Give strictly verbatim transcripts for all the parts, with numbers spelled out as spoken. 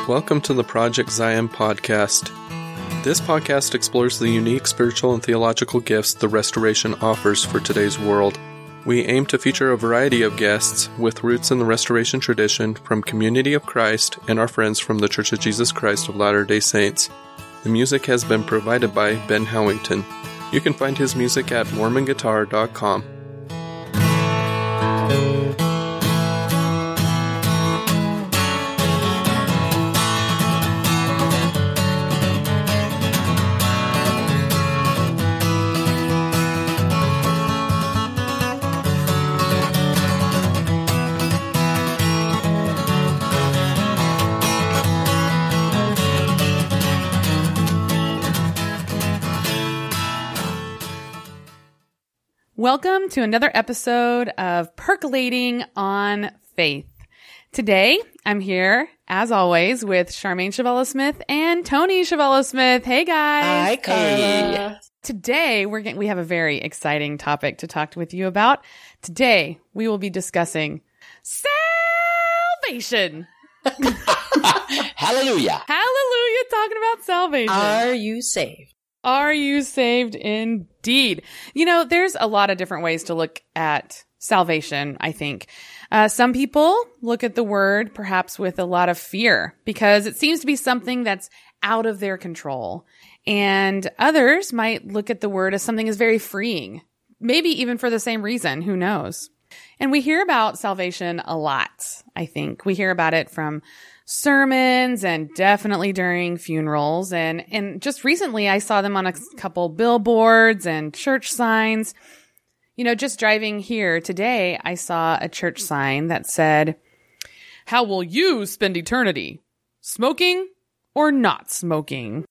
Welcome to the Project Zion podcast. This podcast explores the unique spiritual and theological gifts the Restoration offers for today's world. We aim to feature a variety of guests with roots in the Restoration tradition from Community of Christ and our friends from the Church of Jesus Christ of Latter-day Saints. The music has been provided by Ben Howington. You can find his music at mormon guitar dot com. Welcome to another episode of Percolating on Faith. Today, I'm here, as always, with Charmaine Chavella-Smith and Tony Chavella-Smith. Hey, guys. Hi, Carla. Hey. Today, we're getting, we have a very exciting topic to talk with you about. Today, we will be discussing salvation. Hallelujah. Hallelujah, talking about salvation. Are you saved? Are you saved indeed? You know, there's a lot of different ways to look at salvation, I think. Uh, some people look at the word perhaps with a lot of fear because it seems to be something that's out of their control. And others might look at the word as something that's very freeing, maybe even for the same reason. Who knows? And we hear about salvation a lot, I think. We hear about it from sermons and definitely during funerals. And, and just recently I saw them on a couple billboards and church signs. You know, just driving here today, I saw a church sign that said, "How will you spend eternity? Smoking or not smoking?"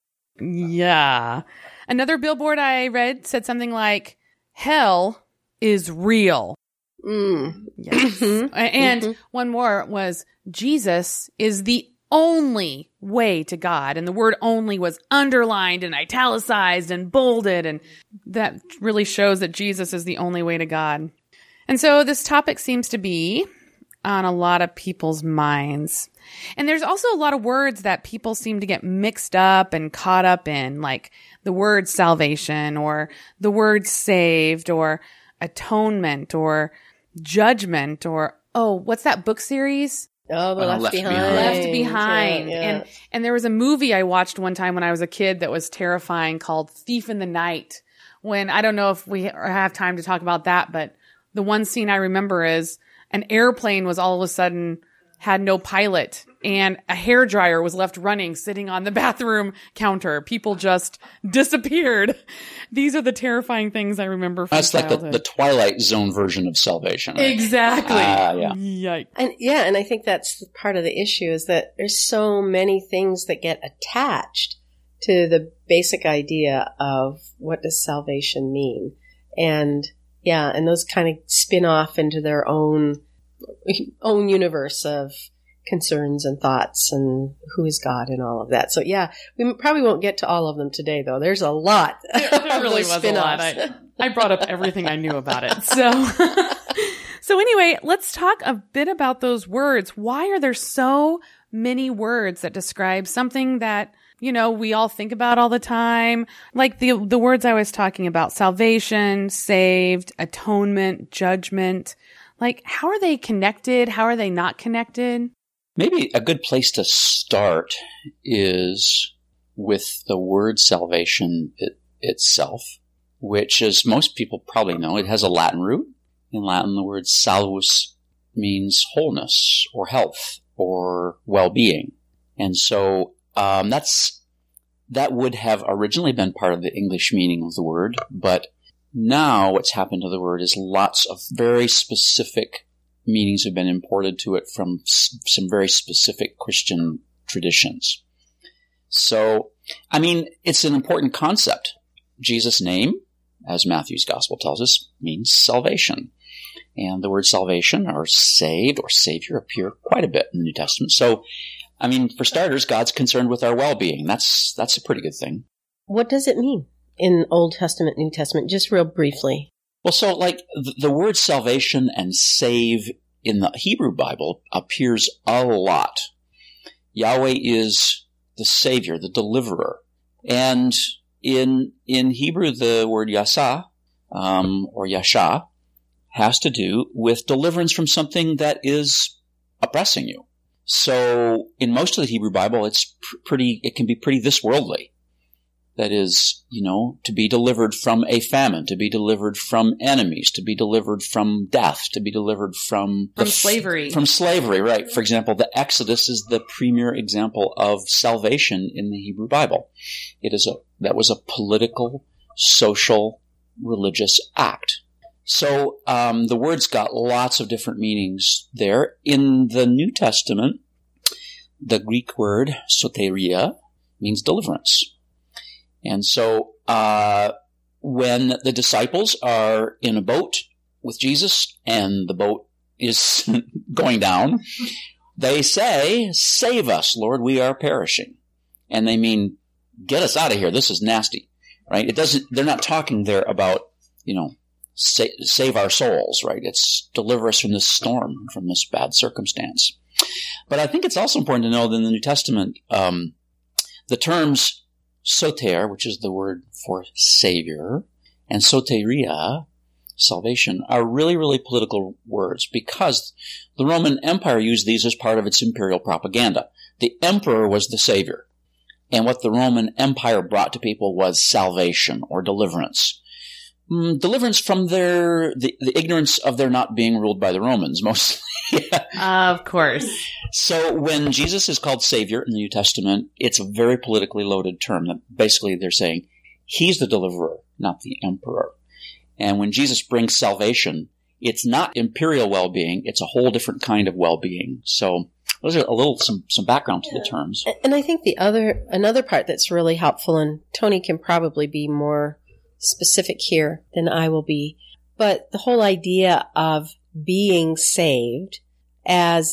Yeah. Another billboard I read said something like, "Hell is real." Mm. Yes. Mm-hmm. And mm-hmm. one more was, Jesus is the only way to God. And the word only was underlined and italicized and bolded. And that really shows that Jesus is the only way to God. And so this topic seems to be on a lot of people's minds. And there's also a lot of words that people seem to get mixed up and caught up in, like the word salvation or the word saved or atonement or judgment or, oh, what's that book series? Oh, the uh, Left, left Behind. behind. Left Behind. Yeah, yeah. And and there was a movie I watched one time when I was a kid that was terrifying called Thief in the Night. When, I don't know if we have time to talk about that, but the one scene I remember is an airplane was all of a sudden had no pilot and a hairdryer was left running sitting on the bathroom counter. People just disappeared. These are the terrifying things I remember from That's childhood. like the, the Twilight Zone version of salvation. Right? Exactly. Uh, yeah. Yikes. And yeah, and I think that's part of the issue is that there's so many things that get attached to the basic idea of what does salvation mean. And yeah, and those kind of spin off into their own own universe of concerns and thoughts and who is God and all of that. So yeah, we probably won't get to all of them today, though. There's a lot. There, there really was a lot. I, I brought up everything I knew about it. So, so anyway, let's talk a bit about those words. Why are there so many words that describe something that, you know, we all think about all the time? Like the the words I was talking about: salvation, saved, atonement, judgment. Like, how are they connected? How are they not connected? Maybe a good place to start is with the word salvation it, itself, which, as most people probably know, it has a Latin root. In Latin, the word salvus means wholeness or health or well-being. And so um, that's that would have originally been part of the English meaning of the word, but now what's happened to the word is lots of very specific meanings have been imported to it from s- some very specific Christian traditions. So, I mean, it's an important concept. Jesus' name, as Matthew's gospel tells us, means salvation. And the word salvation or saved or savior appear quite a bit in the New Testament. So, I mean, for starters, God's concerned with our well-being. That's, that's a pretty good thing. What does it mean in Old Testament, New Testament, just real briefly? Well, so like the, the word salvation and save in the Hebrew Bible appears a lot. Yahweh is the Savior, the Deliverer. And in in Hebrew, the word Yasa, um, or Yasha, has to do with deliverance from something that is oppressing you. So in most of the Hebrew Bible, it's pr- pretty. It can be pretty this worldly. That is, you know, to be delivered from a famine, to be delivered from enemies, to be delivered from death, to be delivered from From the, slavery. From slavery, right? For example, the Exodus is the premier example of salvation in the Hebrew Bible. It is a that was a political, social, religious act. So um, the word's got lots of different meanings there. In the New Testament, the Greek word soteria means deliverance. And so uh, when the disciples are in a boat with Jesus and the boat is going down, they say, "Save us, Lord, we are perishing." And they mean, get us out of here. This is nasty, right? It doesn't. They're not talking there about, you know, sa- save our souls, right? It's deliver us from this storm, from this bad circumstance. But I think it's also important to know that in the New Testament, um, the terms soter, which is the word for savior, and soteria, salvation, are really, really political words because the Roman Empire used these as part of its imperial propaganda. The emperor was the savior, and what the Roman Empire brought to people was salvation or deliverance. Mm, deliverance from their the, the ignorance of their not being ruled by the Romans, mostly. Of course. So when Jesus is called Savior in the New Testament, it's a very politically loaded term. That basically, they're saying he's the deliverer, not the emperor. And when Jesus brings salvation, it's not imperial well-being; it's a whole different kind of well-being. So those are a little some some background to yeah. the terms. And I think the other another part that's really helpful, and Tony can probably be more specific here than I will be, but the whole idea of being saved as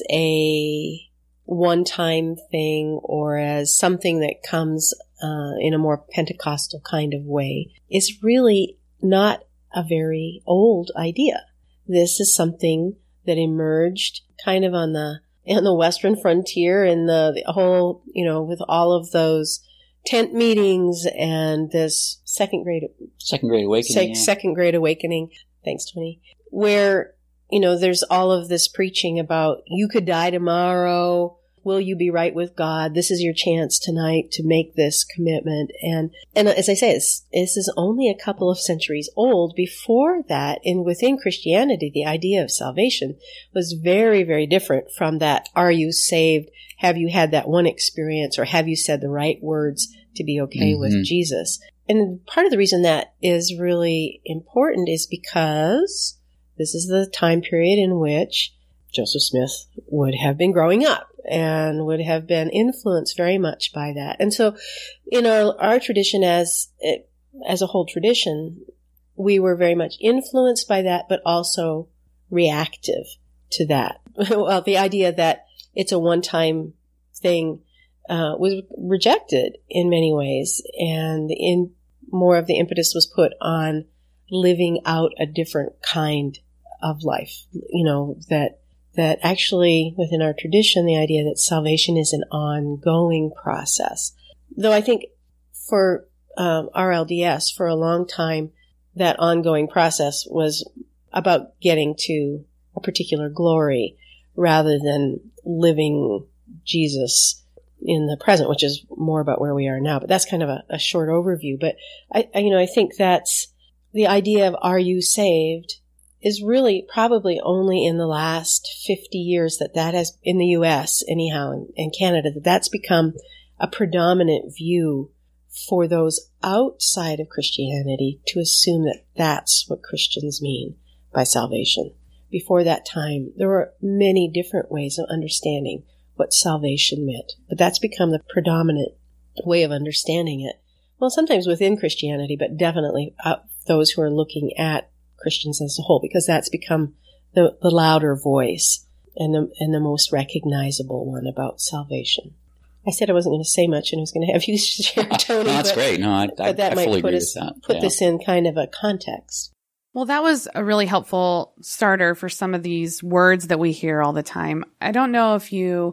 a one-time thing or as something that comes uh, in a more Pentecostal kind of way is really not a very old idea. This is something that emerged kind of on the on the Western frontier and the, the whole, you know, with all of those tent meetings and this second grade second grade awakening sec, yeah. second grade awakening. Thanks, Tony. Where, you know, there's all of this preaching about you could die tomorrow. Will you be right with God? This is your chance tonight to make this commitment. And and as I say, it's, this is only a couple of centuries old. Before that, in within Christianity, the idea of salvation was very, very different from that. Are you saved? Have you had that one experience, or have you said the right words to be okay mm-hmm. with Jesus? And part of the reason that is really important is because this is the time period in which Joseph Smith would have been growing up and would have been influenced very much by that. And so in our, our tradition as, as a whole tradition, we were very much influenced by that, but also reactive to that. Well, the idea that it's a one-time thing uh, was rejected in many ways, and in more of the impetus was put on living out a different kind of life. You know, that that actually within our tradition, the idea that salvation is an ongoing process. Though I think for um, R L D S, for a long time, that ongoing process was about getting to a particular glory rather than living Jesus in the present, which is more about where we are now. But that's kind of a, a short overview. But I, I, you know, I think that's the idea of "Are you saved?" is really probably only in the last fifty years that that has, in the U S anyhow, and, and Canada, that that's become a predominant view for those outside of Christianity to assume that that's what Christians mean by salvation. Before that time, there were many different ways of understanding what salvation meant, but that's become the predominant way of understanding it. Well, sometimes within Christianity, but definitely uh, those who are looking at Christians as a whole, because that's become the, the louder voice and the, and the most recognizable one about salvation. I said I wasn't going to say much and I was going to have you share, Tony. No, that's but, great. No, I, but that I might fully put agree us, with that. Put yeah. this in kind of a context. Well, that was a really helpful starter for some of these words that we hear all the time. I don't know if you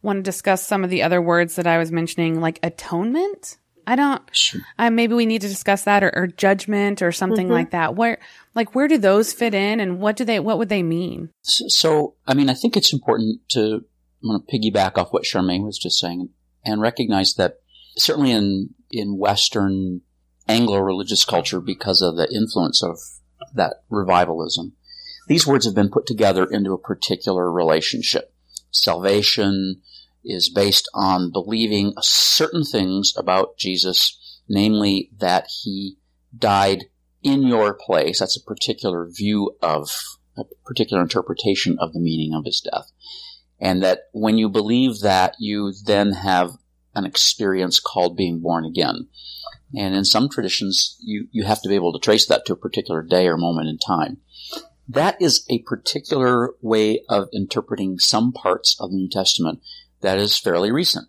want to discuss some of the other words that I was mentioning, like atonement. I don't, Sure. uh, maybe we need to discuss that, or, or judgment or something Mm-hmm. like that. Where, like, where do those fit in, and what do they, what would they mean? So, so, I mean, I think it's important to, I'm going to piggyback off what Charmaine was just saying and recognize that certainly in, in Western Anglo-religious culture, because of the influence of that revivalism, these words have been put together into a particular relationship. Salvation is based on believing certain things about Jesus, namely that he died in your place. That's a particular view of, a particular interpretation of the meaning of his death. And that when you believe that, you then have an experience called being born again. And in some traditions, you, you have to be able to trace that to a particular day or moment in time. That is a particular way of interpreting some parts of the New Testament that is fairly recent.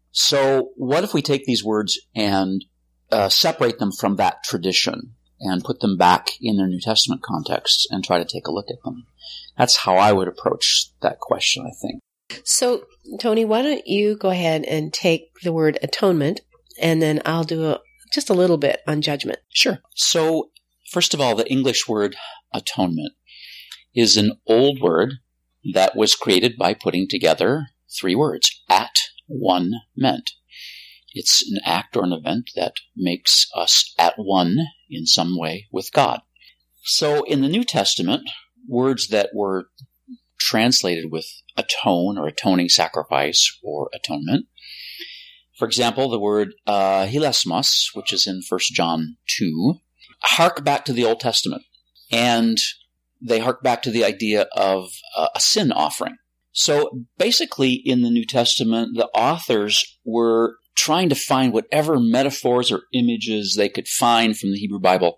So what if we take these words and uh, separate them from that tradition and put them back in their New Testament context and try to take a look at them? That's how I would approach that question, I think. So, Tony, why don't you go ahead and take the word atonement, and then I'll do a, just a little bit on judgment. Sure. So, first of all, the English word atonement is an old word that was created by putting together three words, at one meant. It's an act or an event that makes us at one in some way with God. So in the New Testament, words that were translated with atone or atoning sacrifice or atonement, for example, the word uh, hilasmos, which is in First John two, hark back to the Old Testament. And they hark back to the idea of uh, a sin offering. So basically in the New Testament, the authors were trying to find whatever metaphors or images they could find from the Hebrew Bible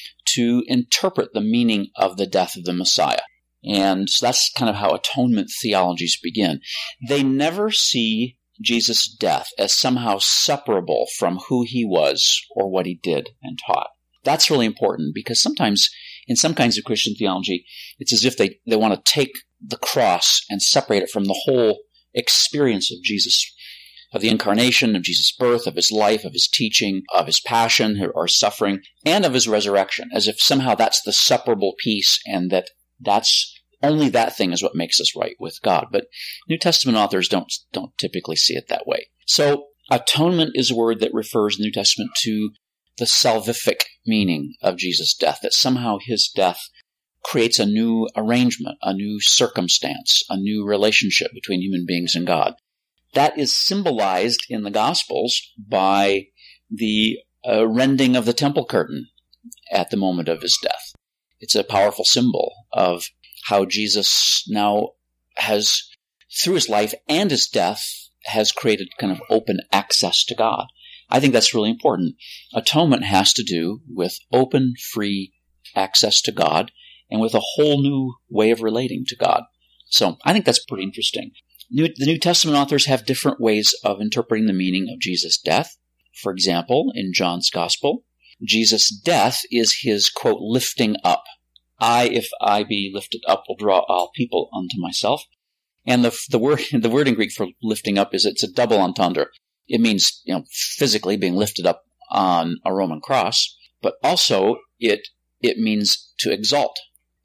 to interpret the meaning of the death of the Messiah. And so that's kind of how atonement theologies begin. They never see Jesus' death as somehow separable from who he was or what he did and taught. That's really important, because sometimes in some kinds of Christian theology, it's as if they, they want to take the cross and separate it from the whole experience of Jesus, of the incarnation, of Jesus' birth, of his life, of his teaching, of his passion or suffering, and of his resurrection, as if somehow that's the separable piece, and that that's only that thing is what makes us right with God. But New Testament authors don't, don't typically see it that way. So atonement is a word that refers in the New Testament to the salvific meaning of Jesus' death, that somehow his death creates a new arrangement, a new circumstance, a new relationship between human beings and God. That is symbolized in the Gospels by the uh, rending of the temple curtain at the moment of his death. It's a powerful symbol of how Jesus now has, through his life and his death, has created kind of open access to God. I think that's really important. Atonement has to do with open, free access to God and with a whole new way of relating to God. So I think that's pretty interesting. New, the New Testament authors have different ways of interpreting the meaning of Jesus' death. For example, in John's Gospel, Jesus' death is his, quote, lifting up. I, if I be lifted up, will draw all people unto myself. And the, the word, the word in Greek for lifting up is, it's a double entendre. It means, you know, physically being lifted up on a Roman cross, but also it it means to exalt.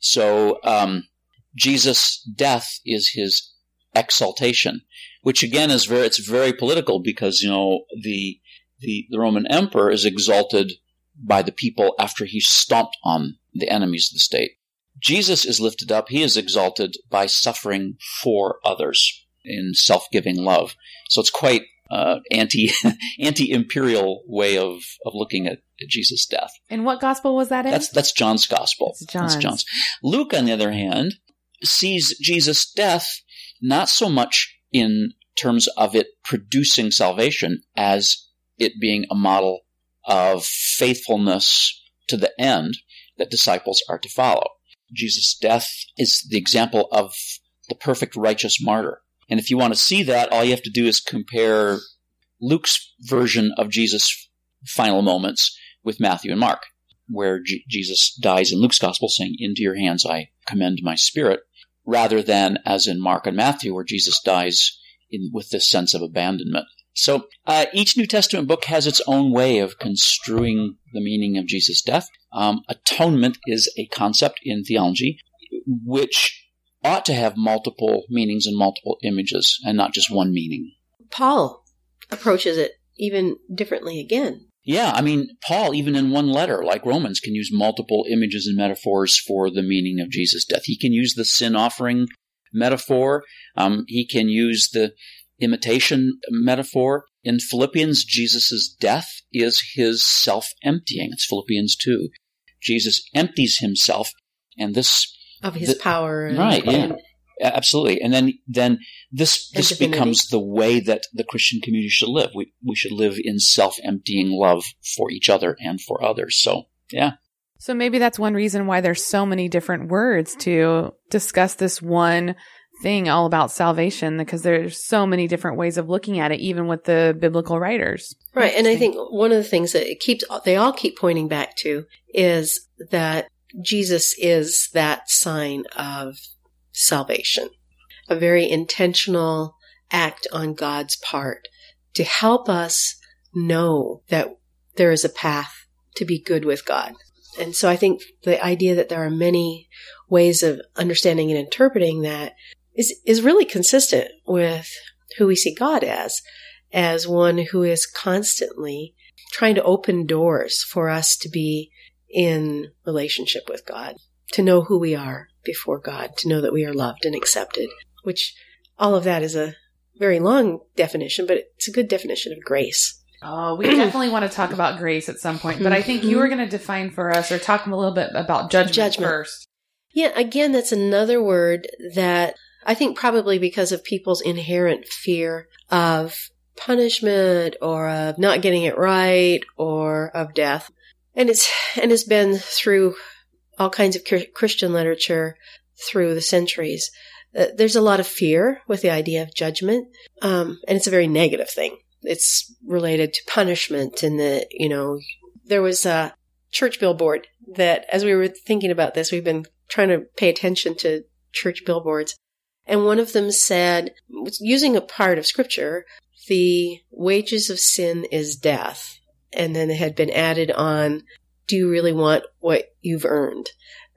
So um, Jesus' death is his exaltation, which again is very it's very political, because you know the the, the Roman emperor is exalted by the people after he stomped on the enemies of the state. Jesus is lifted up; he is exalted by suffering for others in self-giving love. So it's quite Uh, anti anti-imperial way of, of looking at, at Jesus' death. And what gospel was that in? That's that's John's gospel. It's John's. That's John's. Luke, on the other hand, sees Jesus' death not so much in terms of it producing salvation as it being a model of faithfulness to the end that disciples are to follow. Jesus' death is the example of the perfect righteous martyr. And if you want to see that, all you have to do is compare Luke's version of Jesus' final moments with Matthew and Mark, where G- Jesus dies in Luke's gospel saying, "Into your hands I commend my spirit," rather than as in Mark and Matthew, where Jesus dies in, with this sense of abandonment. So uh, each New Testament book has its own way of construing the meaning of Jesus' death. Um, atonement is a concept in theology which ought to have multiple meanings and multiple images, and not just one meaning. Paul approaches it even differently again. Yeah, I mean, Paul, even in one letter, like Romans, can use multiple images and metaphors for the meaning of Jesus' death. He can use the sin offering metaphor. Um, he can use the imitation metaphor. In Philippians, Jesus' death is his self-emptying. It's Philippians two. Jesus empties himself, and this... Of his the, power. And, right, yeah. And, Absolutely. And then then this this divinity. becomes the way that the Christian community should live. We we should live in self-emptying love for each other and for others. So, yeah. So maybe that's one reason why there's so many different words to discuss this one thing all about salvation, because there's so many different ways of looking at it, even with the biblical writers. Right. And I think one of the things that it keeps they all keep pointing back to is that Jesus is that sign of salvation, a very intentional act on God's part to help us know that there is a path to be good with God. And so I think the idea that there are many ways of understanding and interpreting that is, is really consistent with who we see God as, as one who is constantly trying to open doors for us to be in relationship with God, to know who we are before God, to know that we are loved and accepted, which all of that is a very long definition, but it's a good definition of grace. Oh, we definitely want to talk about grace at some point, but I think you were going to define for us or talk a little bit about judgment, judgment first. Yeah, again, that's another word that I think probably because of people's inherent fear of punishment or of not getting it right or of death. And it's, and it's been through all kinds of Christian literature through the centuries. Uh, there's a lot of fear with the idea of judgment, um, and it's a very negative thing. It's related to punishment, and the, you know, there was a church billboard that, as we were thinking about this, we've been trying to pay attention to church billboards, and one of them said, using a part of Scripture, the wages of sin is death, and then it had been added on, do you really want what you've earned?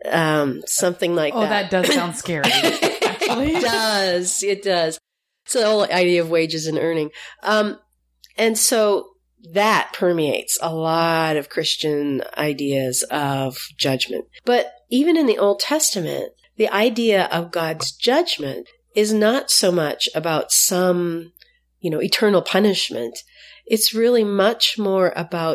Um, something like oh, that. Oh, that does sound scary. Actually. It does. It does. So the whole idea of wages and earning. Um, and so that permeates a lot of Christian ideas of judgment. But even in the Old Testament, the idea of God's judgment is not so much about some, you know, eternal punishment. It's really much more about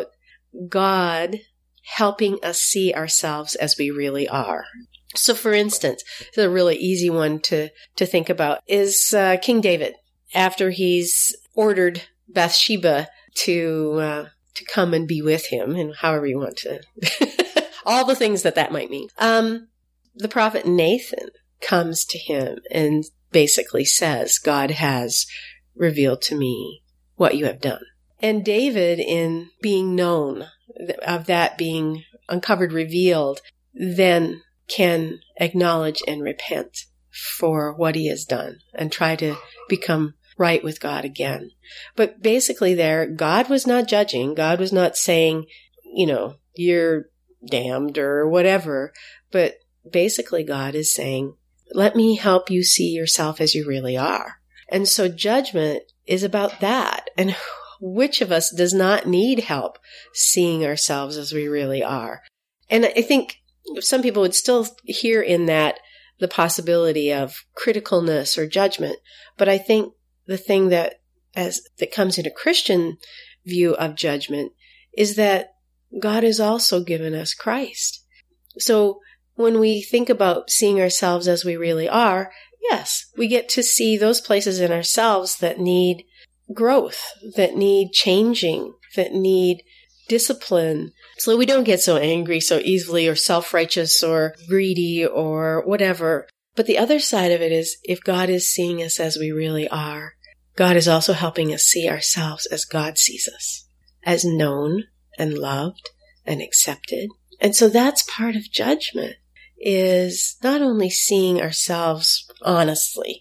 God helping us see ourselves as we really are. So, for instance, the really easy one to, to think about is uh, King David, after he's ordered Bathsheba to uh, to come and be with him, and however you want to, all the things that that might mean. Um, the prophet Nathan comes to him and basically says, God has revealed to me what you have done. And David, in being known of that being uncovered, revealed, then can acknowledge and repent for what he has done and try to become right with God again. But basically there, God was not judging. God was not saying, you know, you're damned or whatever. But basically God is saying, let me help you see yourself as you really are. And so judgment is about that. And which of us does not need help seeing ourselves as we really are? And I think some people would still hear in that the possibility of criticalness or judgment. But I think the thing that as that comes in a Christian view of judgment is that God has also given us Christ. So when we think about seeing ourselves as we really are, yes, we get to see those places in ourselves that need growth, that need changing, that need discipline, so we don't get so angry so easily or self-righteous or greedy or whatever. But the other side of it is, if God is seeing us as we really are, God is also helping us see ourselves as God sees us, as known and loved and accepted. And so that's part of judgment, is not only seeing ourselves honestly,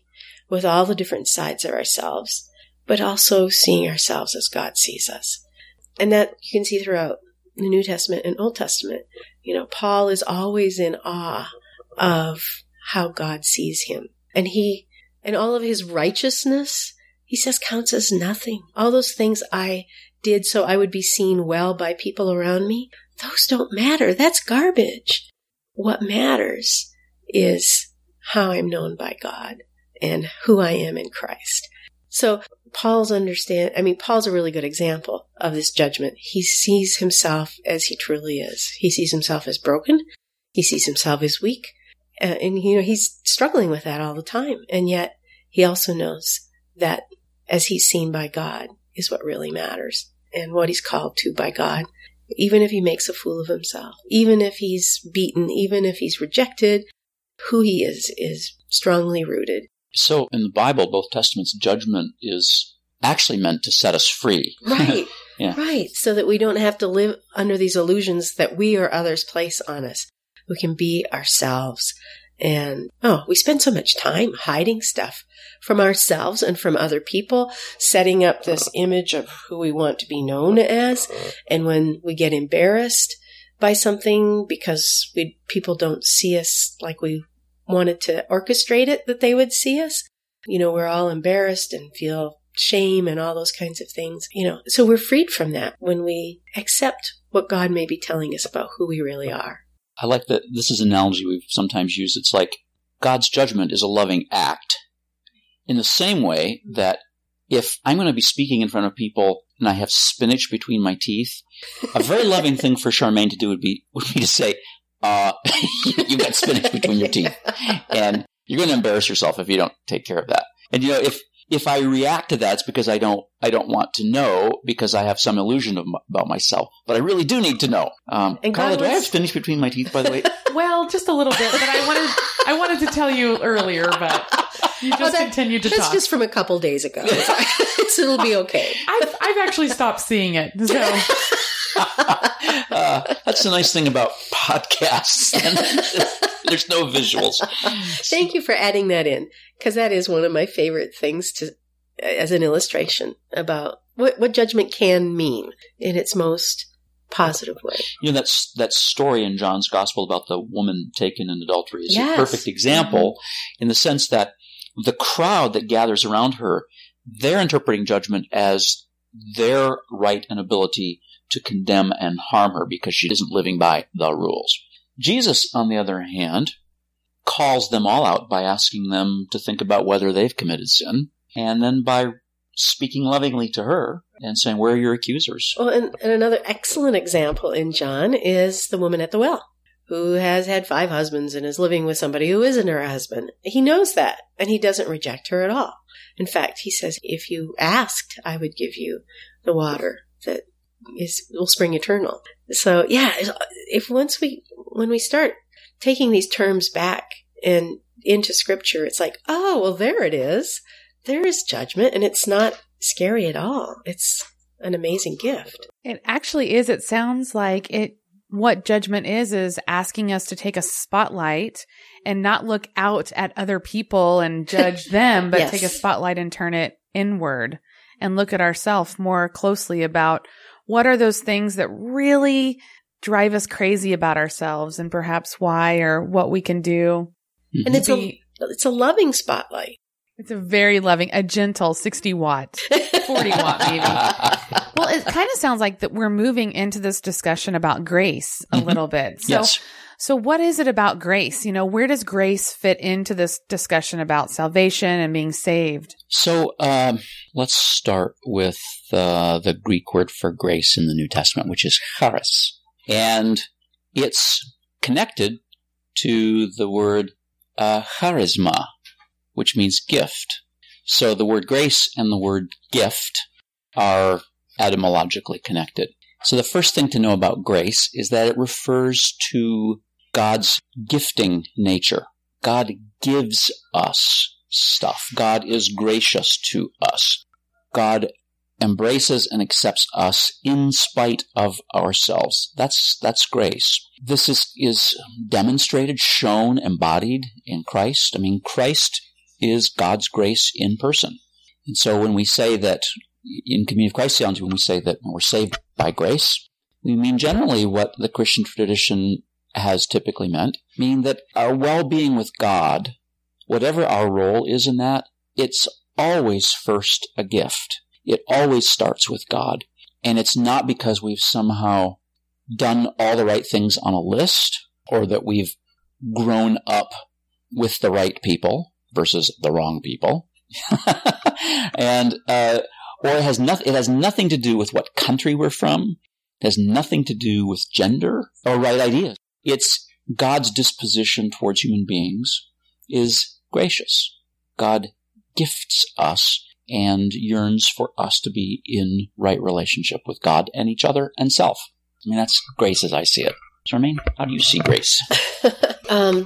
with all the different sides of ourselves, but also seeing ourselves as God sees us. And that you can see throughout the New Testament and Old Testament. You know, Paul is always in awe of how God sees him. And he, and all of his righteousness, he says counts as nothing. All those things I did so I would be seen well by people around me, those don't matter. That's garbage. What matters is how I'm known by God and who I am in Christ. So Paul's understand, I mean, Paul's a really good example of this judgment. He sees himself as he truly is. He sees himself as broken. He sees himself as weak. Uh, and, you know, he's struggling with that all the time. And yet he also knows that as he's seen by God is what really matters and what he's called to by God. Even if he makes a fool of himself, even if he's beaten, even if he's rejected, who he is is strongly rooted. So in the Bible, both Testaments, judgment is actually meant to set us free. Right, yeah. right. So that we don't have to live under these illusions that we or others place on us. We can be ourselves. And, oh, we spend so much time hiding stuff from ourselves and from other people, setting up this image of who we want to be known as. And when we get embarrassed by something because we, people don't see us like we wanted to orchestrate it that they would see us, you know, we're all embarrassed and feel shame and all those kinds of things, you know. So we're freed from that when we accept what God may be telling us about who we really are. I like that this is an analogy we've sometimes used. It's like God's judgment is a loving act. In the same way that if I'm going to be speaking in front of people and I have spinach between my teeth, a very loving thing for Charmaine to do would be would be to say, uh, you've got spinach between your teeth. And you're going to embarrass yourself if you don't take care of that. And, you know, if if I react to that, it's because I don't I don't want to know because I have some illusion of, about myself. But I really do need to know. Um, And Carla, God do I was- have spinach between my teeth, by the way? Well, just a little bit, but I wanted I wanted to tell you earlier, but you just Oh, that- continued to That's talk. just from a couple days ago. It's, it'll be okay. I've I've actually stopped seeing it. So uh, that's the nice thing about podcasts. There's no visuals. Thank you for adding that in, because that is one of my favorite things to, as an illustration about what, what judgment can mean in its most positive way. You know, that's that story in John's Gospel about the woman taken in adultery is Yes. a perfect example mm-hmm. in the sense that the crowd that gathers around her, they're interpreting judgment as their right and ability to condemn and harm her because she isn't living by the rules. Jesus, on the other hand, calls them all out by asking them to think about whether they've committed sin, and then by speaking lovingly to her and saying, where are your accusers? Well, and, and another excellent example in John is the woman at the well, who has had five husbands and is living with somebody who isn't her husband. He knows that, and he doesn't reject her at all. In fact, he says, if you asked, I would give you the water that is will spring eternal. So, yeah, if once we, when we start taking these terms back and into Scripture, it's like, oh, well, there it is. There is judgment, and it's not scary at all. It's an amazing gift. it actually is. It sounds like it. What judgment is, is asking us to take a spotlight and not look out at other people and judge them, but Yes. take a spotlight and turn it inward and look at ourselves more closely about what are those things that really drive us crazy about ourselves and perhaps why or what we can do. And it's a, it's a loving spotlight. It's a very loving, a gentle sixty watt, forty watt maybe. Well, it kind of sounds like that we're moving into this discussion about grace a Mm-hmm. little bit. So, Yes. so what is it about grace? You know, where does grace fit into this discussion about salvation and being saved? So um, let's start with uh, the Greek word for grace in the New Testament, which is charis. And it's connected to the word uh, charisma, which means gift. So the word grace and the word gift are etymologically connected. So the first thing to know about grace is that it refers to God's gifting nature. God gives us stuff. God is gracious to us. God embraces and accepts us in spite of ourselves. That's that's grace. This is is demonstrated, shown, embodied in Christ. I mean, Christ is God's grace in person. And so when we say that, in Community of Christ theology, when we say that we're saved by grace, we mean generally what the Christian tradition has typically meant, meaning that our well-being with God, whatever our role is in that, it's always first a gift. It always starts with God. And it's not because we've somehow done all the right things on a list, or that we've grown up with the right people versus the wrong people. and uh, or it has nothing. It has nothing to do with what country we're from. It has nothing to do with gender or right ideas. It's God's disposition towards human beings is gracious. God gifts us and yearns for us to be in right relationship with God and each other and self. I mean, that's grace as I see it. Charmaine, how do you see grace? um,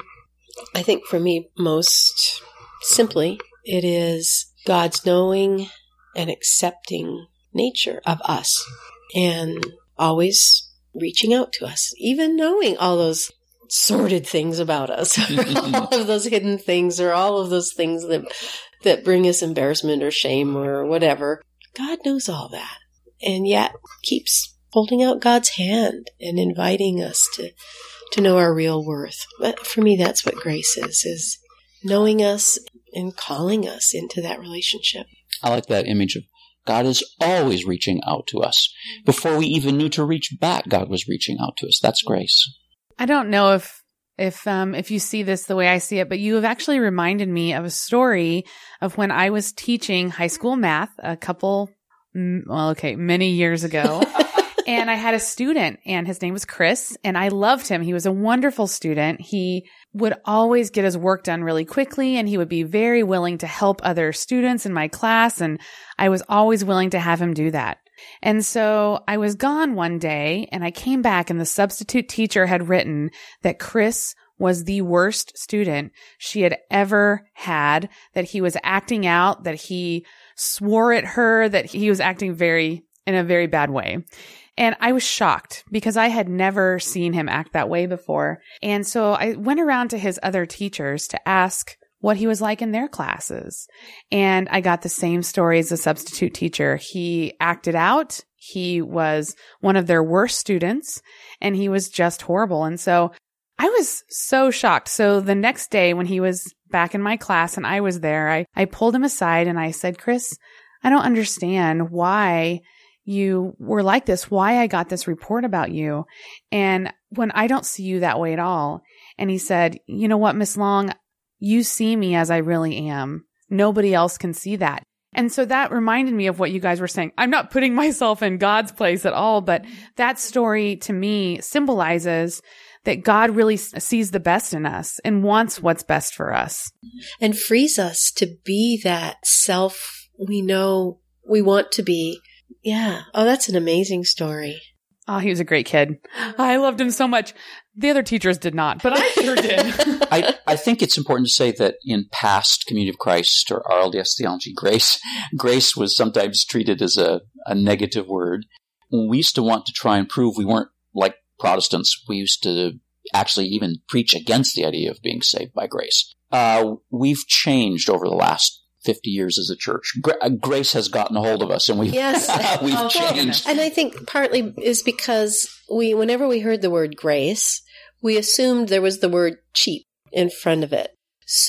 I think for me, most simply, it is God's knowing and accepting nature of us and always reaching out to us, even knowing all those sordid things about us, all of those hidden things, or all of those things that that bring us embarrassment or shame or whatever. God knows all that, and yet keeps holding out God's hand and inviting us to to know our real worth. But for me, that's what grace is, is knowing us and calling us into that relationship. I like that image of God is always reaching out to us. Before we even knew to reach back, God was reaching out to us. That's grace. I don't know if if um if you see this the way I see it, but you have actually reminded me of a story of when I was teaching high school math a couple, well, okay, many years ago. And I had a student, and his name was Chris, and I loved him. He was a wonderful student. He would always get his work done really quickly, and he would be very willing to help other students in my class, and I was always willing to have him do that. And so I was gone one day, and I came back, and the substitute teacher had written that Chris was the worst student she had ever had, that he was acting out, that he swore at her, that he was acting very in a very bad way. And I was shocked because I had never seen him act that way before. And so I went around to his other teachers to ask what he was like in their classes. And I got the same story as the substitute teacher. He acted out. He was one of their worst students, and he was just horrible. And so I was so shocked. So the next day when he was back in my class and I was there, I, I pulled him aside and I said, Chris, I don't understand why you were like this, why I got this report about you. And when I don't see you that way at all. And he said, you know what, Miss Long, you see me as I really am. Nobody else can see that. And so that reminded me of what you guys were saying. I'm not putting myself in God's place at all, but that story to me symbolizes that God really sees the best in us and wants what's best for us. And frees us to be that self we know we want to be. Yeah. Oh, that's an amazing story. Oh, he was a great kid. I loved him so much. The other teachers did not, but I sure did. I, I think it's important to say that in past Community of Christ or R L D S theology, grace grace was sometimes treated as a, a negative word. When we used to want to try and prove we weren't like Protestants, we used to actually even preach against the idea of being saved by grace. Uh, we've changed over the last fifty years as a church. Gra- grace has gotten a hold of us, and we've, yes. we've oh, changed. And I think partly is because we, whenever we heard the word grace, we assumed there was the word cheap in front of it.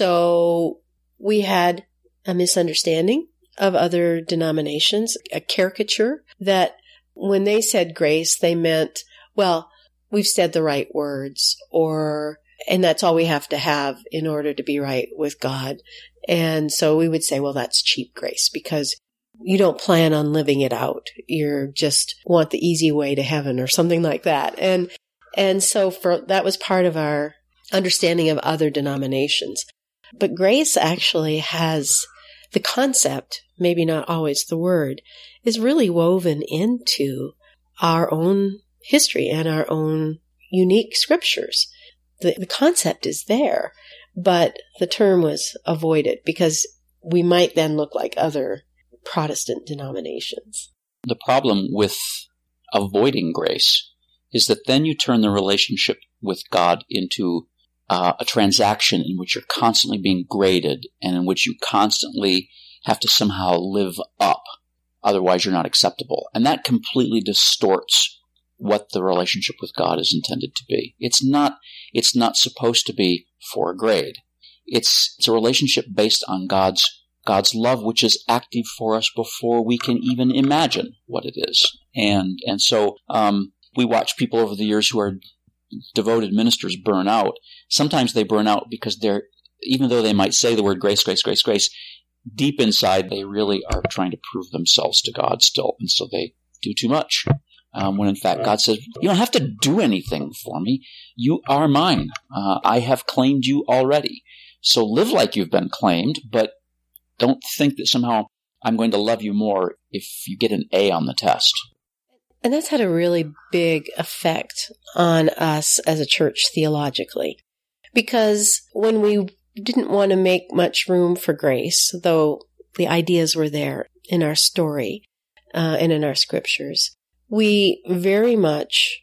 So we had a misunderstanding of other denominations, a caricature that when they said grace, they meant, well, we've said the right words, or, and that's all we have to have in order to be right with God. And so we would say, well, that's cheap grace because you don't plan on living it out. You just want the easy way to heaven or something like that. And, and so for, that was part of our understanding of other denominations. But grace actually has the concept, maybe not always the word, is really woven into our own history and our own unique scriptures. The, the concept is there. But the term was avoided because we might then look like other Protestant denominations. The problem with avoiding grace is that then you turn the relationship with God into uh, a transaction in which you're constantly being graded and in which you constantly have to somehow live up. Otherwise, you're not acceptable. And that completely distorts what the relationship with God is intended to be. It's not, it's not supposed to be for a grade. It's, it's a relationship based on God's, God's love, which is active for us before we can even imagine what it is. And, and so, um, we watch people over the years who are devoted ministers burn out. Sometimes they burn out because they're, even though they might say the word grace, grace, grace, grace, deep inside they really are trying to prove themselves to God still. And so they do too much. Um, when in fact God says, you don't have to do anything for me. You are mine. Uh, I have claimed you already. So live like you've been claimed, but don't think that somehow I'm going to love you more if you get an A on the test. And that's had a really big effect on us as a church theologically. Because when we didn't want to make much room for grace, though the ideas were there in our story uh, and in our scriptures, we very much,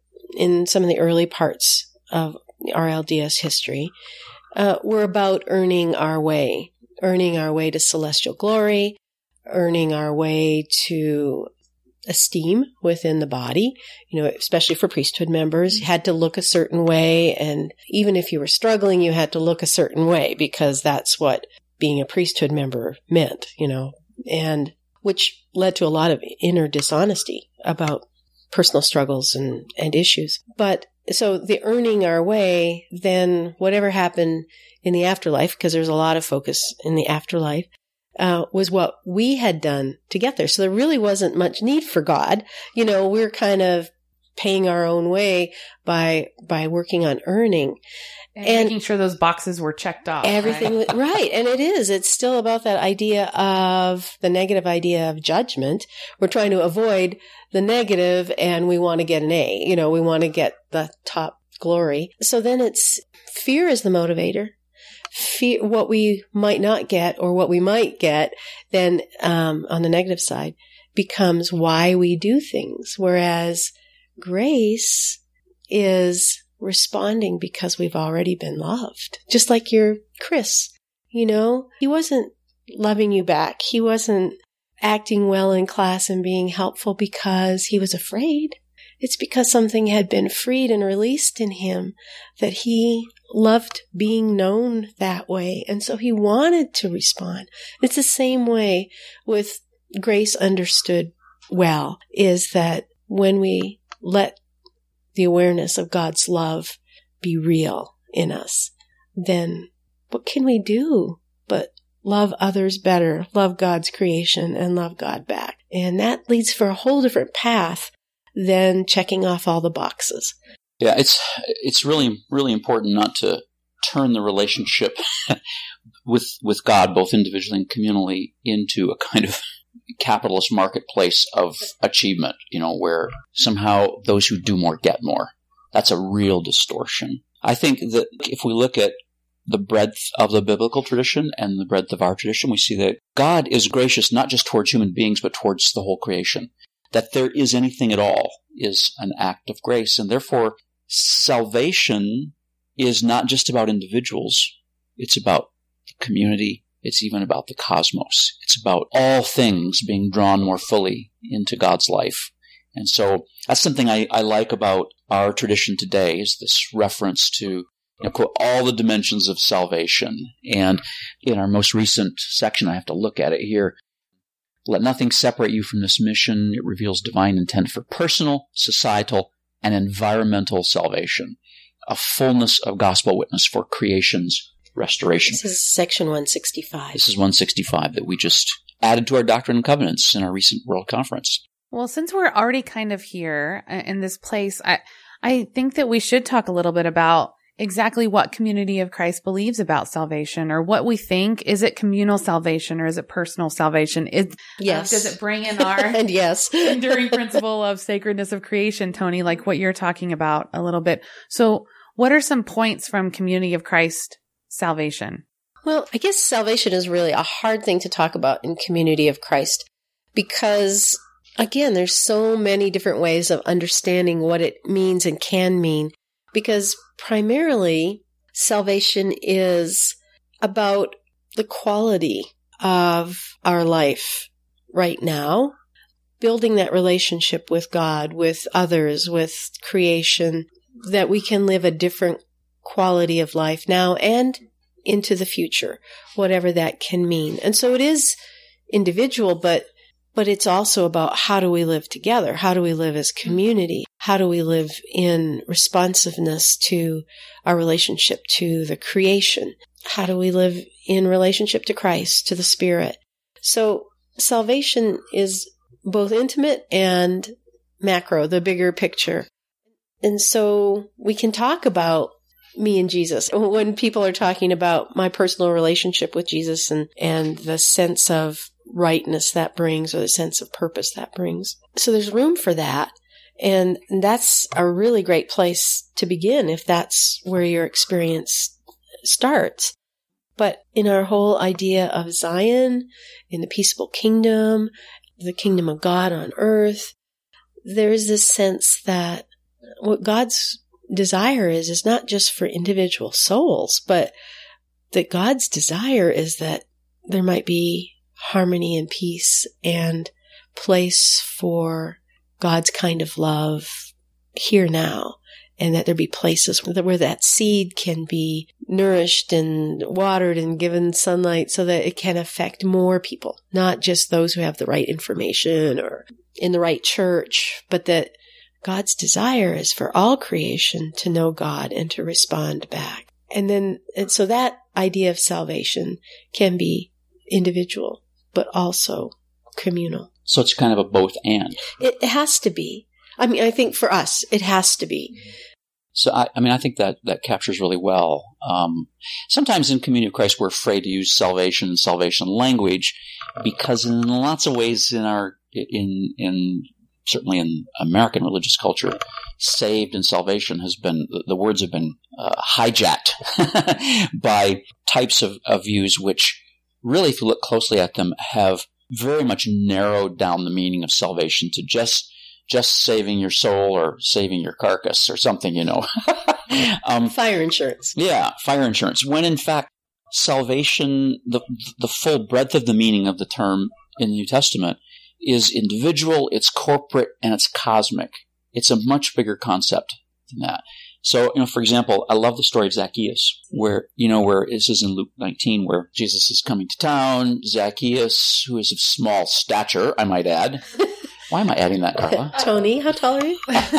in some of the early parts of our L D S history, uh, were about earning our way, earning our way to celestial glory, earning our way to esteem within the body, you know, especially for priesthood members. You had to look a certain way, and even if you were struggling, you had to look a certain way because that's what being a priesthood member meant, you know, and which led to a lot of inner dishonesty about personal struggles and, and issues. But so the earning our way, then whatever happened in the afterlife, because there's a lot of focus in the afterlife, Uh, was what we had done to get there. So there really wasn't much need for God. You know, we're kind of paying our own way by by working on earning. And, and making sure those boxes were checked off. Everything, right? right. And it is. It's still about that idea of the negative idea of judgment. We're trying to avoid the negative and we want to get an A. You know, we want to get the top glory. So then it's fear is the motivator. Fear, what we might not get or what we might get, then um, on the negative side, becomes why we do things. Whereas grace is responding because we've already been loved. Just like your Chris, you know, he wasn't loving you back. He wasn't acting well in class and being helpful because he was afraid. It's because something had been freed and released in him that he loved being known that way. And so he wanted to respond. It's the same way with grace understood well, is that when we let the awareness of God's love be real in us, then what can we do but love others better, love God's creation, and love God back? And that leads for a whole different path than checking off all the boxes. Yeah, it's it's really, really important not to turn the relationship with with God, both individually and communally, into a kind of capitalist marketplace of achievement, you know, where somehow those who do more get more. That's a real distortion. I think that if we look at the breadth of the biblical tradition and the breadth of our tradition, we see that God is gracious not just towards human beings, but towards the whole creation. That there is anything at all is an act of grace. And therefore, salvation is not just about individuals. It's about the community. It's even about the cosmos. It's about all things being drawn more fully into God's life. And so that's something I, I like about our tradition today, is this reference to, you know, quote, all the dimensions of salvation. And in our most recent section, I have to look at it here, let nothing separate you from this mission. It reveals divine intent for personal, societal, and environmental salvation, a fullness of gospel witness for creation's restoration. This is section one sixty-five. This is one sixty-five that we just added to our Doctrine and Covenants in our recent World Conference. Well, since we're already kind of here in this place, I, I think that we should talk a little bit about exactly what Community of Christ believes about salvation, or what we think. Is it communal salvation or is it personal salvation? Is, yes. Uh, does it bring in our and yes. enduring principle of sacredness of creation, Tony, like what you're talking about a little bit? So what are some points from Community of Christ salvation? Well, I guess salvation is really a hard thing to talk about in Community of Christ because, again, there's so many different ways of understanding what it means and can mean, because primarily salvation is about the quality of our life right now, building that relationship with God, with others, with creation, that we can live a different quality of life now and into the future, whatever that can mean. And so it is individual, but but it's also about how do we live together? How do we live as community? How do we live in responsiveness to our relationship to the creation? How do we live in relationship to Christ, to the Spirit? So salvation is both intimate and macro, the bigger picture. And so we can talk about me and Jesus. When people are talking about my personal relationship with Jesus and, and the sense of rightness that brings, or the sense of purpose that brings. So there's room for that. And that's a really great place to begin if that's where your experience starts. But in our whole idea of Zion, in the peaceable kingdom, the kingdom of God on earth, there's this sense that what God's desire is, is not just for individual souls, but that God's desire is that there might be harmony and peace and place for God's kind of love here now, and that there be places where, where that seed can be nourished and watered and given sunlight so that it can affect more people, not just those who have the right information or in the right church, but that God's desire is for all creation to know God and to respond back. And then, and so that idea of salvation can be individual, but also communal. So it's kind of a both and. It has to be. I mean, I think for us, it has to be. So, I, I mean, I think that, that captures really well. Um, sometimes in Community of Christ, we're afraid to use salvation, salvation language, because in lots of ways in our, in, in, certainly in American religious culture, saved and salvation has been, the words have been uh, hijacked by types of, of views which really, if you look closely at them, have very much narrowed down the meaning of salvation to just just saving your soul or saving your carcass or something, you know. um, fire insurance. Yeah, fire insurance. When in fact, salvation, the the full breadth of the meaning of the term in the New Testament is individual, it's corporate, and it's cosmic. It's a much bigger concept than that. So, you know, for example, I love the story of Zacchaeus, where, you know, where this is in Luke nineteen, where Jesus is coming to town. Zacchaeus, who is of small stature, I might add. Why am I adding that, Carla? Tony, how tall are you?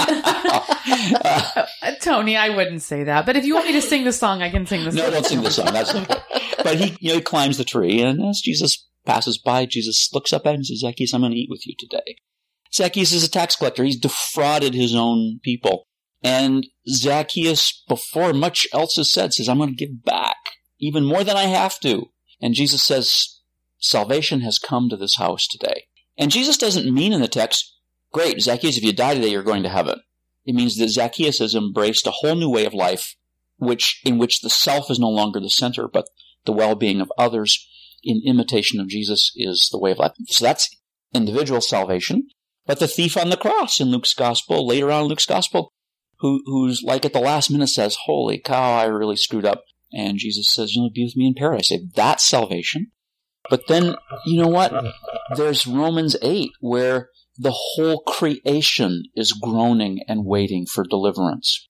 uh, Tony, I wouldn't say that. But if you want me to sing the song, I can sing the song. No, don't sing the song. That's not good. But he, you know, he climbs the tree, and as Jesus passes by, Jesus looks up at him and says, Zacchaeus, I'm going to eat with you today. Zacchaeus is a tax collector. He's defrauded his own people. And Zacchaeus, before much else is said, says, I'm going to give back even more than I have to. And Jesus says, salvation has come to this house today. And Jesus doesn't mean in the text, great, Zacchaeus, if you die today, you're going to heaven. It means that Zacchaeus has embraced a whole new way of life, which in which the self is no longer the center, but the well-being of others in imitation of Jesus is the way of life. So that's individual salvation. But the thief on the cross in Luke's gospel, later on in Luke's gospel, Who, who's like at the last minute says, holy cow, I really screwed up. And Jesus says, you'll be with me in paradise. I say, that's salvation. But then, you know what? There's Romans eight, where the whole creation is groaning and waiting for deliverance.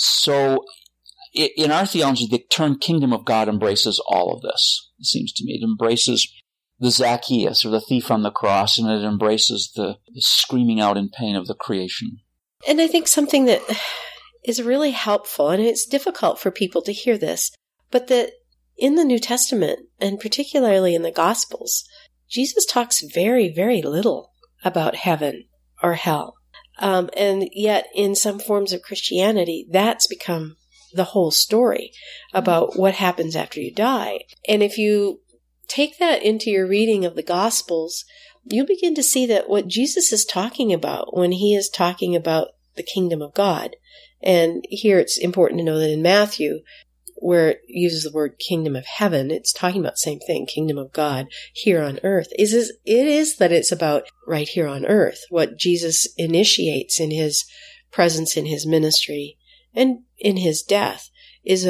So in our theology, the term kingdom of God embraces all of this, it seems to me. It embraces the Zacchaeus, or the thief on the cross, and it embraces the, the screaming out in pain of the creation. And I think something that is really helpful, and it's difficult for people to hear this, but that in the New Testament, and particularly in the Gospels, Jesus talks very, very little about heaven or hell. Um, and yet in some forms of Christianity, that's become the whole story about what happens after you die. And if you take that into your reading of the Gospels, you'll begin to see that what Jesus is talking about when he is talking about the kingdom of God, and here it's important to know that in Matthew, where it uses the word kingdom of heaven, it's talking about the same thing, kingdom of God here on earth. Is it is that it's about right here on earth, what Jesus initiates in his presence, in his ministry, and in his death, is a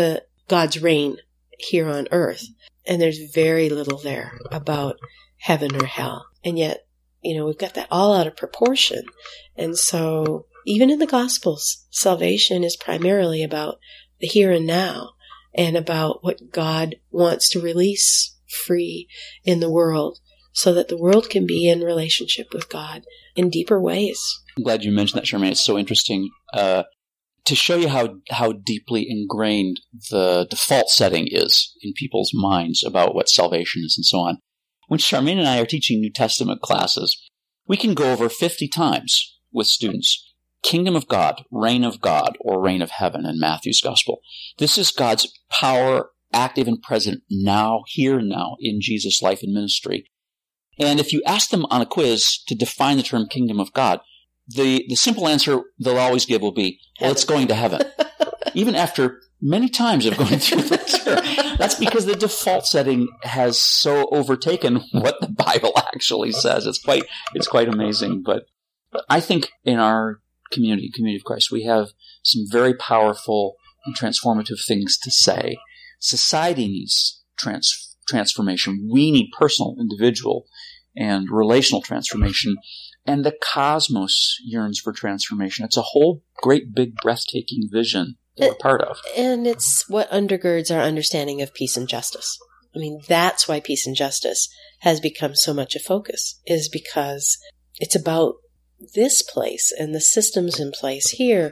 God's reign here on earth. And there's very little there about heaven or hell. And yet, you know, we've got that all out of proportion. And so even in the Gospels, salvation is primarily about the here and now and about what God wants to release free in the world so that the world can be in relationship with God in deeper ways. I'm glad you mentioned that, Charmaine. It's so interesting uh, to show you how, how deeply ingrained the default setting is in people's minds about what salvation is and so on. When Charmaine and I are teaching New Testament classes, we can go over fifty times with students Kingdom of God, Reign of God, or Reign of Heaven in Matthew's Gospel. This is God's power active and present now, here and now, in Jesus' life and ministry. And if you ask them on a quiz to define the term Kingdom of God, the, the simple answer they'll always give will be, well, it's going to heaven. Even after many times of going through the That's because the default setting has so overtaken what the Bible actually says. It's quite, it's quite amazing. But I think in our community, Community of Christ, we have some very powerful and transformative things to say. Society needs trans- transformation. We need personal, individual, and relational transformation. And the cosmos yearns for transformation. It's a whole great, big, breathtaking vision that we're part of. And it's what undergirds our understanding of peace and justice. I mean, that's why peace and justice has become so much a focus, is because it's about this place and the systems in place here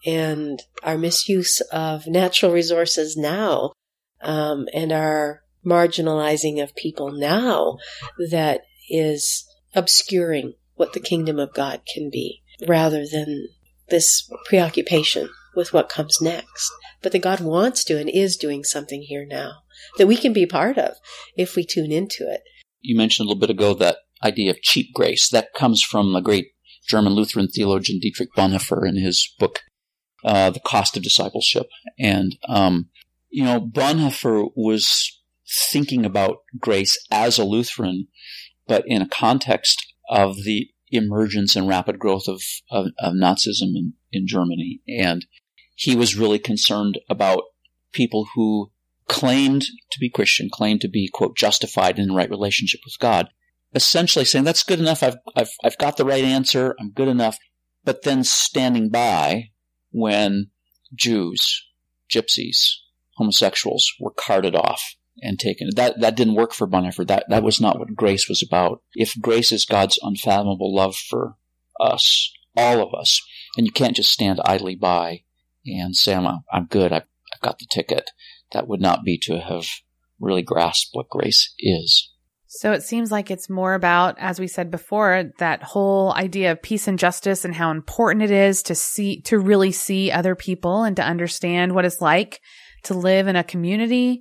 and our misuse of natural resources now, um, and our marginalizing of people now that is obscuring what the kingdom of God can be, rather than this preoccupation with what comes next. But that God wants to and is doing something here now that we can be part of if we tune into it. You mentioned a little bit ago that idea of cheap grace. That comes from the great German Lutheran theologian Dietrich Bonhoeffer in his book, uh, The Cost of Discipleship. And, um, you know, Bonhoeffer was thinking about grace as a Lutheran, but in a context of the emergence and rapid growth of, of, of Nazism in, in Germany. And he was really concerned about people who claimed to be Christian, claimed to be, quote, justified in the right relationship with God, essentially saying, that's good enough, I've, I've, I've got the right answer, I'm good enough, but then standing by when Jews, gypsies, homosexuals were carted off and taken. That that didn't work for Bonhoeffer. That that was not what grace was about. If grace is God's unfathomable love for us, all of us, and you can't just stand idly by and say, I'm, I'm good, I've, I've got the ticket. That would not be to have really grasped what grace is. So it seems like it's more about, as we said before, that whole idea of peace and justice and how important it is to see, to really see other people and to understand what it's like to live in a community,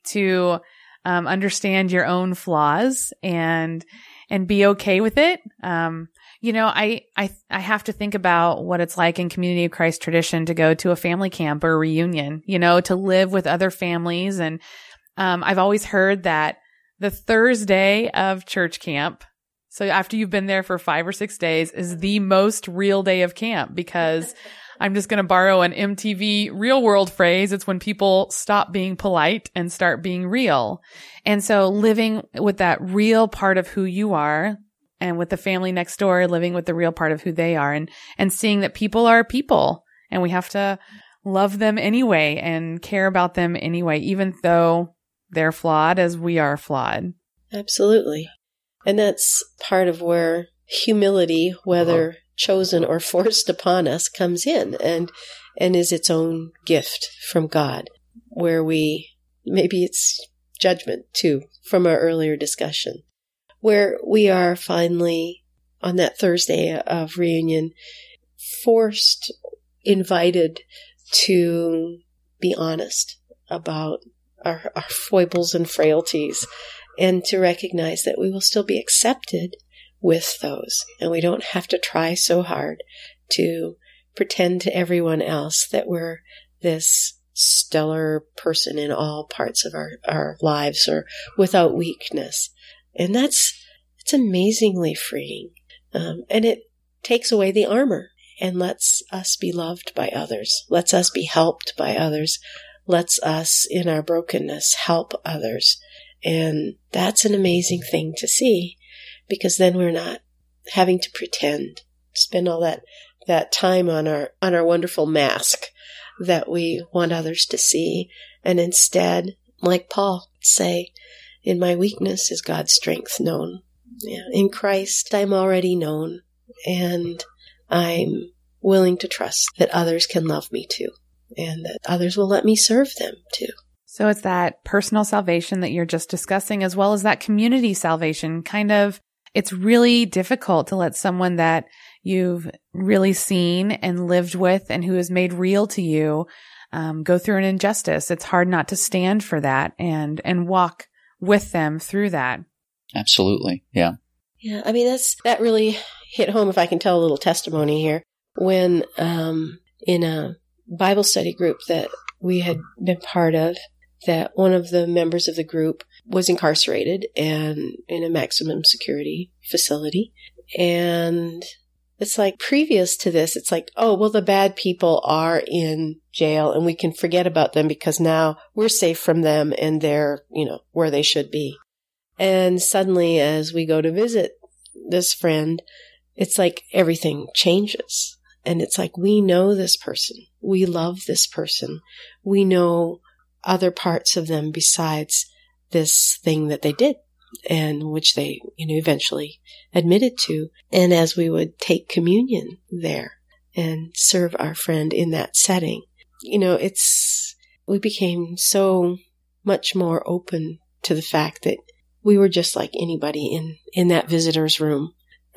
to um, understand your own flaws and and be okay with it. Um, you know, I, I I have to think about what it's like in Community of Christ tradition to go to a family camp or a reunion, you know, to live with other families. And um, I've always heard that the Thursday of church camp, so after you've been there for five or six days, is the most real day of camp, because I'm just going to borrow an M T V real world phrase. It's when people stop being polite and start being real. And so living with that real part of who you are, and with the family next door, living with the real part of who they are, and, and seeing that people are people and we have to love them anyway and care about them anyway, even though they're flawed as we are flawed. Absolutely. And that's part of where humility, whether uh-huh. chosen or forced upon us, comes in and and is its own gift from God, where we, maybe it's judgment too, from our earlier discussion, where we are finally, on that Thursday of reunion, forced, invited to be honest about our, our foibles and frailties, and to recognize that we will still be accepted with those. And we don't have to try so hard to pretend to everyone else that we're this stellar person in all parts of our, our lives or without weakness. And that's, it's amazingly freeing. Um, and it takes away the armor and lets us be loved by others, lets us be helped by others, lets us, in our brokenness, help others. And that's an amazing thing to see, because then we're not having to pretend, spend all that, that time on our, on our wonderful mask that we want others to see. And instead, like Paul, say, in my weakness is God's strength known. Yeah, in Christ, I'm already known, and I'm willing to trust that others can love me too, and that others will let me serve them too. So it's that personal salvation that you're just discussing, as well as that community salvation. Kind of, it's really difficult to let someone that you've really seen and lived with and who is made real to you um, go through an injustice. It's hard not to stand for that and and walk with them through that. Absolutely. Yeah. Yeah. I mean, that's, that really hit home, if I can tell a little testimony here, when, um, in a Bible study group that we had been part of, that one of the members of the group was incarcerated and in a maximum security facility. And it's like, previous to this, it's like, oh, well, the bad people are in jail and we can forget about them because now we're safe from them and they're, you know, where they should be. And suddenly, as we go to visit this friend, it's like everything changes. And it's like, we know this person. We love this person. We know other parts of them besides this thing that they did, and which they, you know, eventually admitted to. And as we would take communion there and serve our friend in that setting, you know, it's, we became so much more open to the fact that we were just like anybody in, in that visitor's room.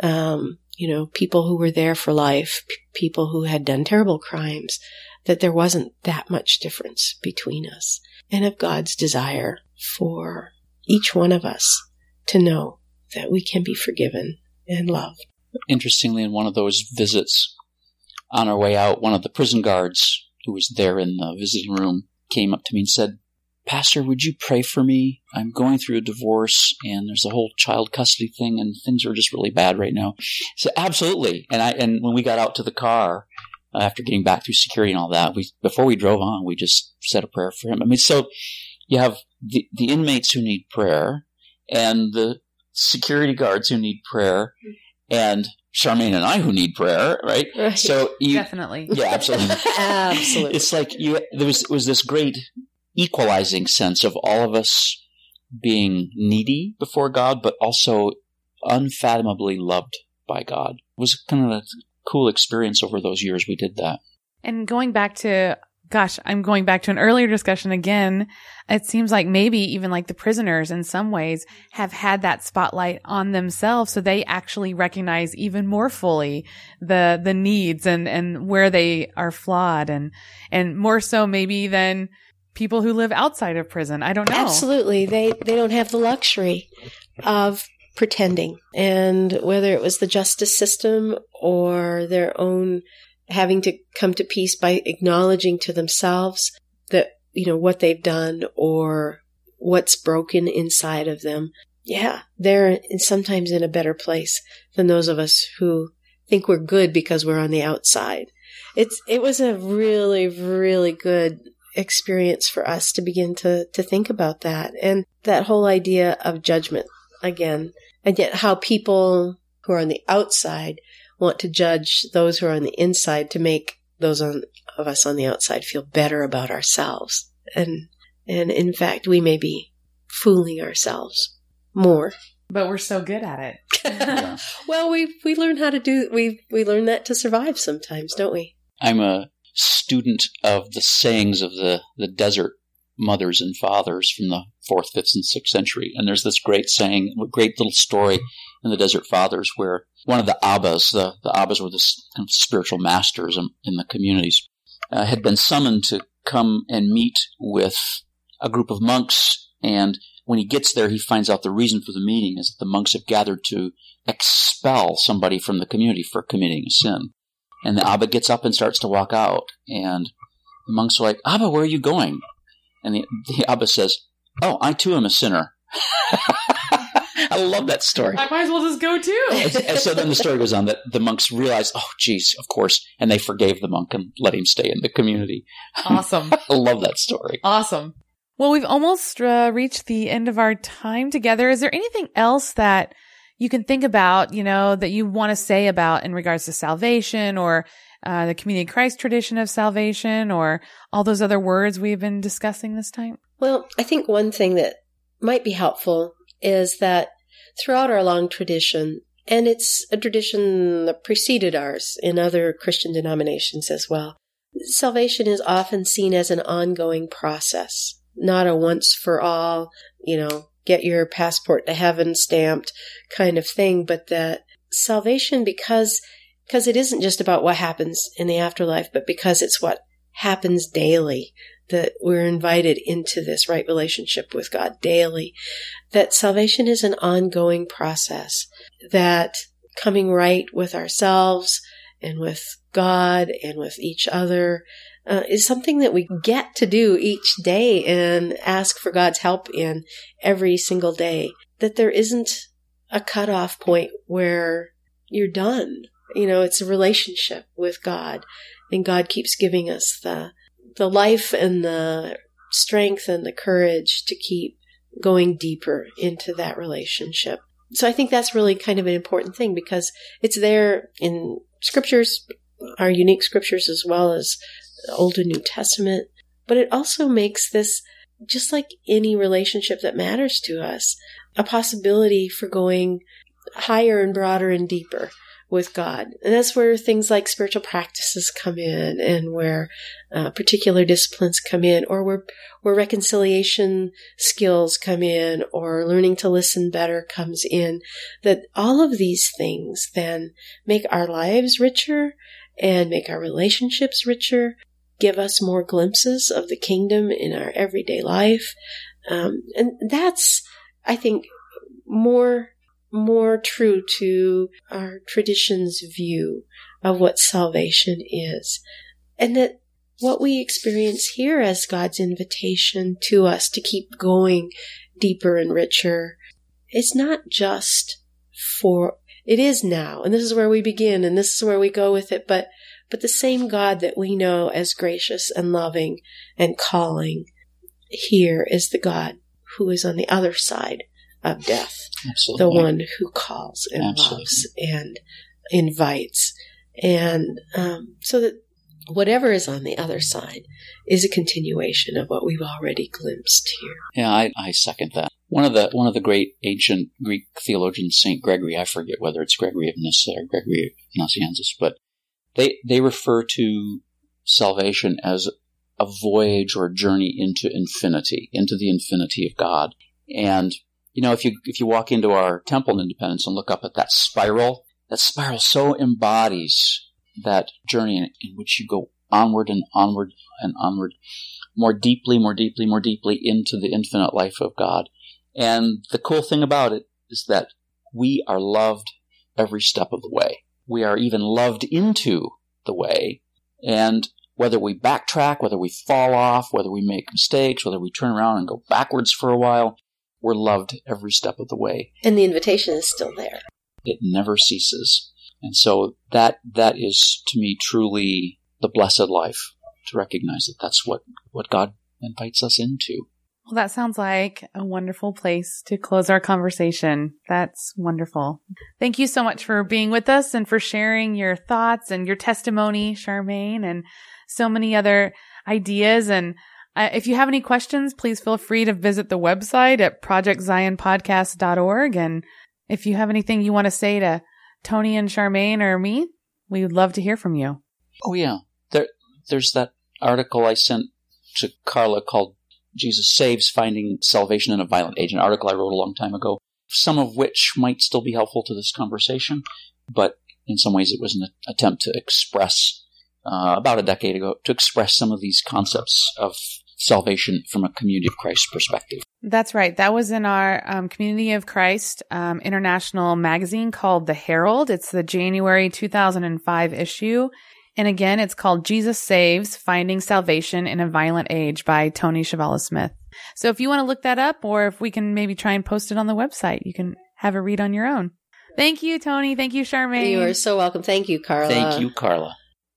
Um, you know, people who were there for life, p- people who had done terrible crimes, that there wasn't that much difference between us, and of God's desire for each one of us to know that we can be forgiven and loved. Interestingly, in one of those visits, on our way out, one of the prison guards who was there in the visiting room came up to me and said, "Pastor, would you pray for me? I'm going through a divorce and there's a whole child custody thing and things are just really bad right now." So absolutely. And I, and when we got out to the car, uh, after getting back through security and all that, we, before we drove on, we just said a prayer for him. I mean, so you have the, the inmates who need prayer and the security guards who need prayer and Charmaine and I who need prayer, right? Right. So you, definitely. Yeah, absolutely. Absolutely. It's like you, there was, was this great equalizing sense of all of us being needy before God, but also unfathomably loved by God. It was kind of a cool experience over those years we did that. And going back to, gosh, I'm going back to an earlier discussion again. It seems like maybe even like the prisoners in some ways have had that spotlight on themselves, so they actually recognize even more fully the the needs and and where they are flawed, and and more so maybe than people who live outside of prison. I don't know. Absolutely. They they don't have the luxury of pretending. And whether it was the justice system or their own having to come to peace by acknowledging to themselves that, you know, what they've done or what's broken inside of them. Yeah, they're sometimes in a better place than those of us who think we're good because we're on the outside. It's it was a really, really good experience for us to begin to, to think about that. And that whole idea of judgment again, and yet how people who are on the outside want to judge those who are on the inside to make those on, of us on the outside feel better about ourselves. And, and in fact, we may be fooling ourselves more. But we're so good at it. Yeah. Well, we, we learn how to do, we, we learn that to survive sometimes, don't we? I'm a student of the sayings of the, the desert mothers and fathers from the fourth, fifth, and sixth century. And there's this great saying, a great little story in the Desert Fathers where one of the Abbas, the, the Abbas were the kind of spiritual masters in, in the communities, uh, had been summoned to come and meet with a group of monks. And when he gets there, he finds out the reason for the meeting is that the monks have gathered to expel somebody from the community for committing a sin. And the Abba gets up and starts to walk out. And the monks are like, "Abba, where are you going?" And the, the Abba says, "Oh, I too am a sinner." I love that story. I might as well just go too. and, and so then the story goes on that the monks realized, oh, geez, of course. And they forgave the monk and let him stay in the community. Awesome. I love that story. Awesome. Well, we've almost uh, reached the end of our time together. Is there anything else that you can think about, you know, that you want to say about in regards to salvation or uh, the Community of Christ tradition of salvation or all those other words we've been discussing this time? Well, I think one thing that might be helpful is that throughout our long tradition, and it's a tradition that preceded ours in other Christian denominations as well, salvation is often seen as an ongoing process, not a once for all, you know, get your passport to heaven stamped kind of thing, but that salvation, because because it isn't just about what happens in the afterlife, but because it's what happens daily, that we're invited into this right relationship with God daily, that salvation is an ongoing process, that coming right with ourselves and with God and with each other uh, is something that we get to do each day and ask for God's help in every single day, that there isn't a cutoff point where you're done. You know, it's a relationship with God, and God keeps giving us the the life and the strength and the courage to keep going deeper into that relationship. So I think that's really kind of an important thing, because it's there in scriptures, our unique scriptures, as well as the Old and New Testament. But it also makes this, just like any relationship that matters to us, a possibility for going higher and broader and deeper with God. And that's where things like spiritual practices come in, and where uh, particular disciplines come in, or where, where reconciliation skills come in, or learning to listen better comes in. That all of these things then make our lives richer and make our relationships richer, give us more glimpses of the kingdom in our everyday life. Um, and that's, I think, more more true to our tradition's view of what salvation is. And that what we experience here as God's invitation to us to keep going deeper and richer is not just for, it is now, and this is where we begin, and this is where we go with it, but but the same God that we know as gracious and loving and calling here is the God who is on the other side of death. Absolutely. The one who calls and Absolutely. loves and invites. And um, so that whatever is on the other side is a continuation of what we've already glimpsed here. Yeah, I, I second that. One of the one of the great ancient Greek theologians, Saint Gregory, I forget whether it's Gregory of Nyssa or Gregory of Nazianzus, but they they refer to salvation as a voyage or a journey into infinity, into the infinity of God. And you know, if you if you walk into our temple in Independence and look up at that spiral, that spiral so embodies that journey in, in which you go onward and onward and onward, more deeply, more deeply, more deeply into the infinite life of God. And the cool thing about it is that we are loved every step of the way. We are even loved into the way. And whether we backtrack, whether we fall off, whether we make mistakes, whether we turn around and go backwards for a while, we're loved every step of the way. And the invitation is still there. It never ceases. And so that that is, to me, truly the blessed life, to recognize that that's what, what God invites us into. Well, that sounds like a wonderful place to close our conversation. That's wonderful. Thank you so much for being with us and for sharing your thoughts and your testimony, Charmaine, and so many other ideas. And Uh, if you have any questions, please feel free to visit the website at project zion podcast dot org. And if you have anything you want to say to Tony and Charmaine or me, we would love to hear from you. Oh, yeah. There, there's that article I sent to Carla called Jesus Saves, Finding Salvation in a Violent Age, an article I wrote a long time ago, some of which might still be helpful to this conversation, but in some ways it was an attempt to express, uh, about a decade ago, to express some of these concepts of salvation from a Community of Christ perspective. That's right. That was in our um, Community of Christ um, international magazine called The Herald. It's the January two thousand five issue. And again, it's called Jesus Saves, Finding Salvation in a Violent Age by Tony Chavala Smith. So if you want to look that up, or if we can maybe try and post it on the website, you can have a read on your own. Thank you, Tony. Thank you, Charmaine. You are so welcome. Thank you, Carla. Thank you, Carla.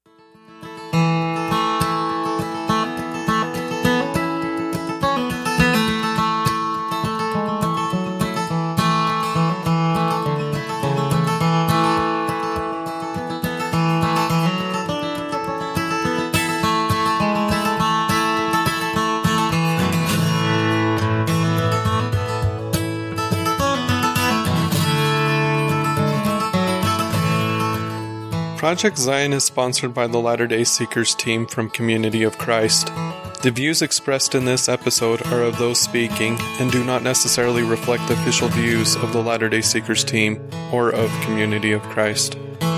Project Zion is sponsored by the Latter-day Seekers team from Community of Christ. The views expressed in this episode are of those speaking and do not necessarily reflect the official views of the Latter-day Seekers team or of Community of Christ.